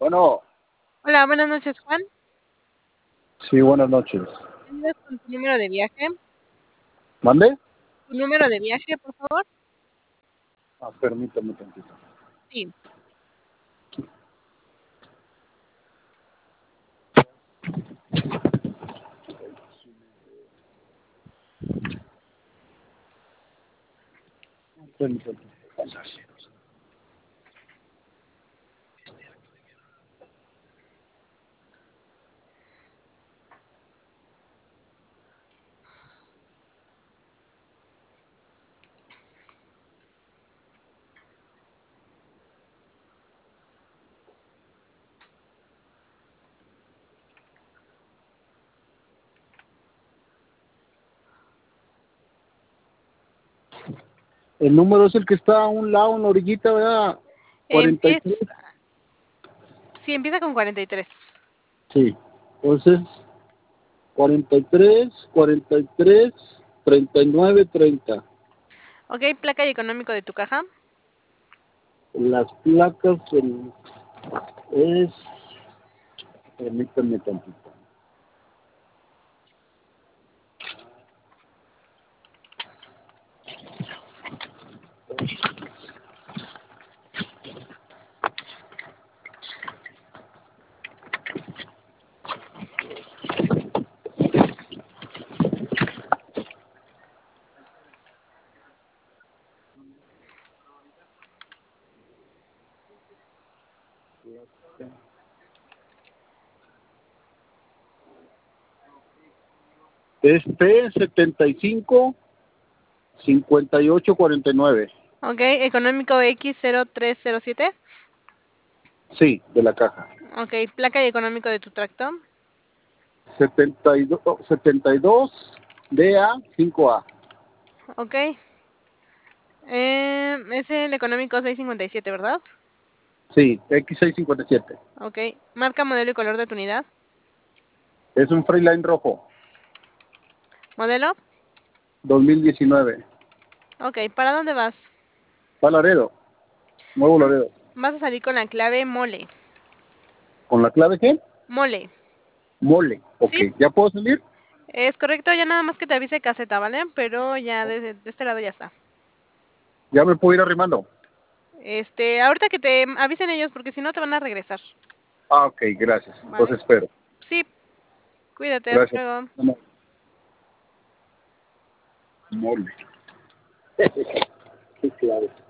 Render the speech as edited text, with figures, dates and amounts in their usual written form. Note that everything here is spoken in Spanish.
Bueno, Hola, buenas noches, Juan. sí, buenas noches. ¿Me ayudas con tu número de viaje? ¿Mande? ¿Tu número de viaje, por favor? Permítame tantito. Sí. Permítame. El número es el que está a un lado, en la orillita, ¿verdad? 43. Empieza, sí, empieza con 43. Sí. Entonces, 43, 43, 39, 30. Ok, placa y económico de tu caja. Las placas es... Permítame tantito. Es P75 5849. Ok, económico X0307. Sí, de la caja. Ok, placa y económico de tu tracto. 72 DA 5A. Ok. Es el económico 657, ¿verdad? Sí, X657. Ok. Marca, modelo y color de tu unidad. Es un Freeline rojo, Modelo. 2019. Ok, ¿para dónde vas? Va Laredo, Nuevo Laredo. Vas a salir con la clave mole. ¿Con la clave qué? Mole. Mole. Ok, ¿Sí? ¿ya puedo salir? Es correcto, ya nada más que te avise caseta, ¿vale? Pero ya de este lado ya está. ¿Ya me puedo ir arrimando? Ahorita que te avisen ellos, porque si no te van a regresar, Ah, ok, gracias. ¿vale? Entonces espero. Sí, cuídate, hasta Gracias. luego. No, Mole. Qué clave.